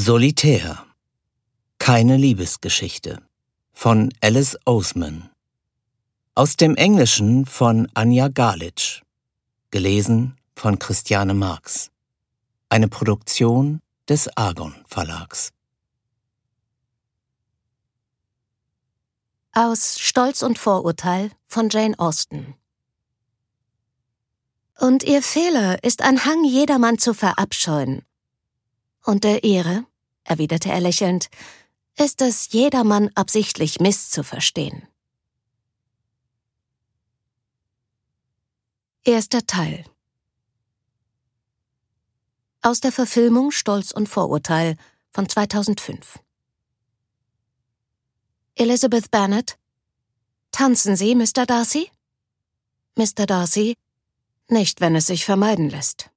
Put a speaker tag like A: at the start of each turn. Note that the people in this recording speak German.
A: Solitär. Keine Liebesgeschichte von Alice Oseman. Aus dem Englischen von Anja Galitsch. Gelesen von Christiane Marx. Eine Produktion des Argon Verlags.
B: Aus Stolz und Vorurteil von Jane Austen. Und ihr Fehler ist ein Hang, jedermann zu verabscheuen. Und der ihre, erwiderte er lächelnd, ist es, jedermann absichtlich misszuverstehen. Erster Teil. Aus der Verfilmung Stolz und Vorurteil von 2005. Elizabeth Bennet: Tanzen Sie, Mr. Darcy? Mr. Darcy: Nicht, wenn es sich vermeiden lässt.